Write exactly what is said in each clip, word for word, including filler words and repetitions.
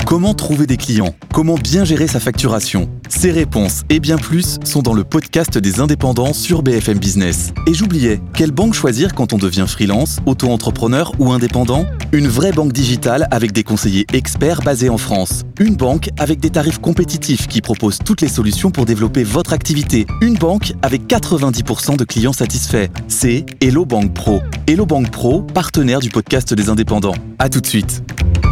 Comment trouver des clients ? Comment bien gérer sa facturation ? Ces réponses et bien plus sont dans le podcast des indépendants sur B F M Business. Et j'oubliais, quelle banque choisir quand on devient freelance, auto-entrepreneur ou indépendant ? Une vraie banque digitale avec des conseillers experts basés en France. Une banque avec des tarifs compétitifs qui propose toutes les solutions pour développer votre activité. Une banque avec quatre-vingt-dix pour cent de clients satisfaits. C'est Hello Bank Pro. Hello Bank Pro, partenaire du podcast des indépendants. À tout de suite.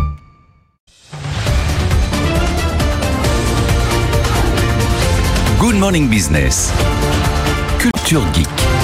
Good Morning Business. Culture Geek.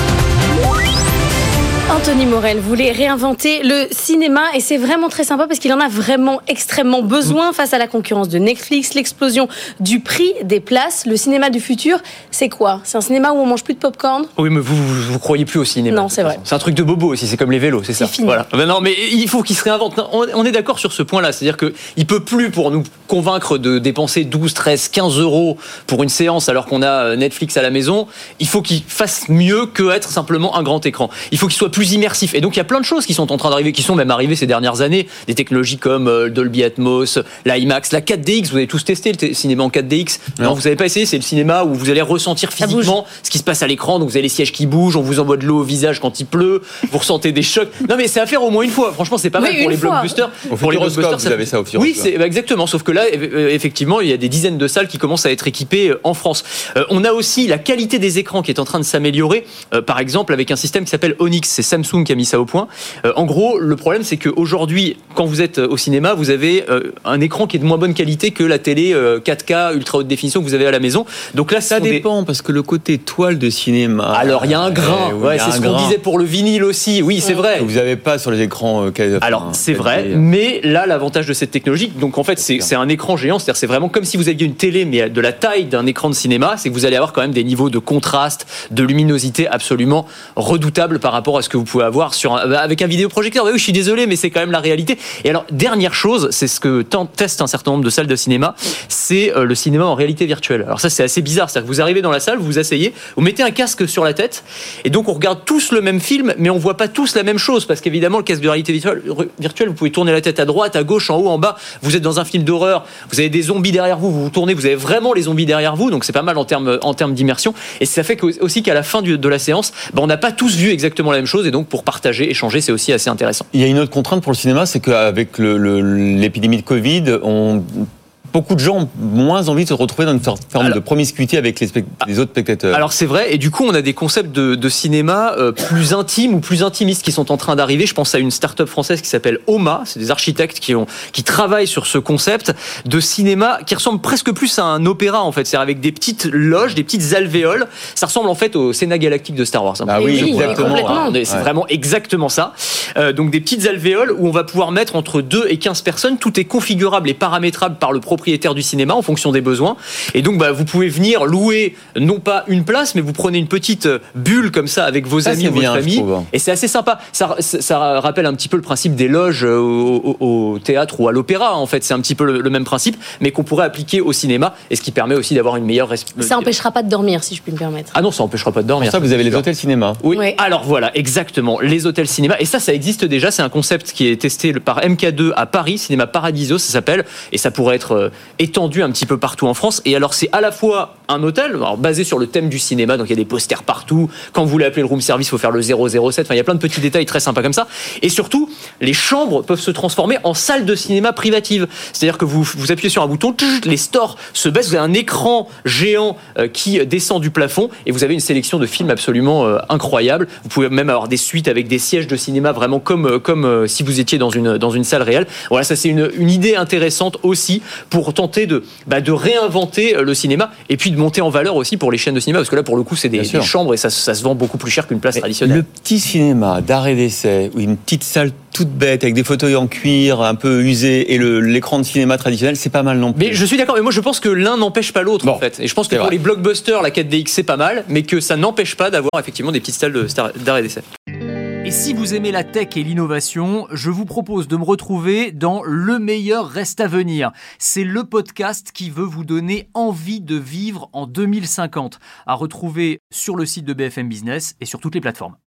Anthony Morel voulait réinventer le cinéma et c'est vraiment très sympa parce qu'il en a vraiment extrêmement besoin face à la concurrence de Netflix, l'explosion du prix des places. Le cinéma du futur, c'est quoi ? C'est un cinéma où on mange plus de popcorn ? Oui, mais vous, vous, vous croyez plus au cinéma. Non, c'est vrai. C'est un truc de bobo aussi, c'est comme les vélos, c'est, c'est ça. Fini. Voilà. Ben non, mais il faut qu'il se réinvente. Non, on, on est d'accord sur ce point-là, c'est-à-dire qu'il peut plus pour nous convaincre de dépenser douze, treize, quinze euros pour une séance alors qu'on a Netflix à la maison. Il faut qu'il fasse mieux que être simplement un grand écran. Il faut qu'il soit plus immersif. Et donc il y a plein de choses qui sont en train d'arriver, qui sont même arrivées ces dernières années. Des technologies comme euh, Dolby Atmos, l'IMAX, la quatre D X. Vous avez tous testé le t- cinéma en quatre D X. Non, non vous n'avez pas essayé. C'est le cinéma où vous allez ressentir physiquement ce qui se passe à l'écran. Donc vous avez les sièges qui bougent, on vous envoie de l'eau au visage quand il pleut, vous ressentez des chocs. Non mais c'est à faire au moins une fois. Franchement c'est pas oui, mal pour les fois. blockbusters. Au pour les blockbusters, vous avez ça au Futuroscope. Oui, c'est bah, exactement. Sauf que là, euh, effectivement, il y a des dizaines de salles qui commencent à être équipées euh, en France. Euh, on a aussi la qualité des écrans qui est en train de s'améliorer. Euh, par exemple, avec un système qui s'appelle Onyx. C'est Samsung qui a mis ça au point. Euh, en gros, le problème, c'est qu'aujourd'hui, quand vous êtes au cinéma, vous avez euh, un écran qui est de moins bonne qualité que la télé euh, quatre K ultra haute définition que vous avez à la maison. Donc là, ça dépend des... parce que le côté toile de cinéma. Alors il y a un grain. Eh, oui, ouais, c'est ce grain. qu'on disait pour le vinyle aussi. Oui, c'est vrai. Que vous n'avez pas sur les écrans. Euh, Alors c'est vrai, mais là, l'avantage de cette technologie, donc en fait, c'est, c'est un écran géant. C'est-à-dire, c'est vraiment comme si vous aviez une télé, mais de la taille d'un écran de cinéma. C'est que vous allez avoir quand même des niveaux de contraste, de luminosité absolument redoutables par rapport à ce que vous pouvez avoir sur un, avec un vidéoprojecteur. Oui, je suis désolé, mais c'est quand même la réalité. Et alors, dernière chose, c'est ce que testent un certain nombre de salles de cinéma, c'est le cinéma en réalité virtuelle. Alors ça, c'est assez bizarre. C'est-à-dire que vous arrivez dans la salle, vous vous asseyez, vous mettez un casque sur la tête, et donc on regarde tous le même film, mais on voit pas tous la même chose, parce qu'évidemment, le casque de réalité virtuelle, virtuelle, vous pouvez tourner la tête à droite, à gauche, en haut, en bas. Vous êtes dans un film d'horreur, vous avez des zombies derrière vous, vous vous tournez, vous avez vraiment les zombies derrière vous, donc c'est pas mal en termes, en termes d'immersion. Et ça fait aussi qu'à la fin du, de la séance, ben, on n'a pas tous vu exactement la même chose, et donc pour partager, échanger, c'est aussi assez intéressant. Il y a une autre contrainte pour le cinéma, c'est qu'avec le, le, l'épidémie de Covid, on... beaucoup de gens ont moins envie de se retrouver dans une forme alors, de promiscuité avec les, spect- les autres spectateurs. Alors c'est vrai, et du coup on a des concepts de, de cinéma euh, plus intimes ou plus intimistes qui sont en train d'arriver. Je pense à une start-up française qui s'appelle Oma, c'est des architectes qui, ont, qui travaillent sur ce concept de cinéma qui ressemble presque plus à un opéra en fait, c'est-à-dire avec des petites loges, des petites alvéoles. Ça ressemble en fait au Sénat Galactique de Star Wars. Ah oui, oui, exactement. complètement. C'est ouais. vraiment exactement ça. Euh, donc des petites alvéoles où on va pouvoir mettre entre deux et quinze personnes. Tout est configurable et paramétrable par le propriétaire du cinéma en fonction des besoins. Et donc, bah, vous pouvez venir louer non pas une place, mais vous prenez une petite bulle comme ça avec vos ça, amis ou votre bien, famille. Et c'est assez sympa. Ça, ça rappelle un petit peu le principe des loges au, au, au théâtre ou à l'opéra. En fait, c'est un petit peu le, le même principe, mais qu'on pourrait appliquer au cinéma et ce qui permet aussi d'avoir une meilleure respiration. Ça n'empêchera pas de dormir, si je puis me permettre. Ah non, ça n'empêchera pas de dormir. Pour ça, vous avez les hôtels cinéma. Oui. Ouais. Alors voilà, exactement. Les hôtels cinéma. Et ça, ça existe déjà. C'est un concept qui est testé par M K deux à Paris, Cinéma Paradiso, ça s'appelle. Et ça pourrait être étendu un petit peu partout en France. Et alors, c'est à la fois un hôtel, alors, basé sur le thème du cinéma. Donc, il y a des posters partout. Quand vous voulez appeler le room service, il faut faire le zéro zéro sept. Enfin, il y a plein de petits détails très sympas comme ça. Et surtout, les chambres peuvent se transformer en salle de cinéma privative. C'est-à-dire que vous, vous appuyez sur un bouton, les stores se baissent. Vous avez un écran géant qui descend du plafond et vous avez une sélection de films absolument euh, incroyable. Vous pouvez même avoir des suites avec des sièges de cinéma vraiment comme, comme euh, si vous étiez dans une, dans une salle réelle. Voilà, ça c'est une, une idée intéressante aussi pour tenter de, bah, de réinventer le cinéma et puis de monter en valeur aussi pour les chaînes de cinéma parce que là pour le coup c'est des, des chambres et ça, ça se vend beaucoup plus cher qu'une place Mais traditionnelle. Le petit cinéma d'arrêt d'essai ou une petite salle toute bête avec des fauteuils en cuir un peu usés et le, l'écran de cinéma traditionnel, c'est pas mal non plus. Mais je suis d'accord, mais moi je pense que l'un n'empêche pas l'autre bon, en fait. Et je pense que pour vrai. les blockbusters, la quatre D X c'est pas mal, mais que ça n'empêche pas d'avoir effectivement des petites salles de, d'arrêt d'essai. Et si vous aimez la tech et l'innovation, je vous propose de me retrouver dans Le meilleur reste à venir. C'est le podcast qui veut vous donner envie de vivre en deux mille cinquante. À retrouver sur le site de B F M Business et sur toutes les plateformes.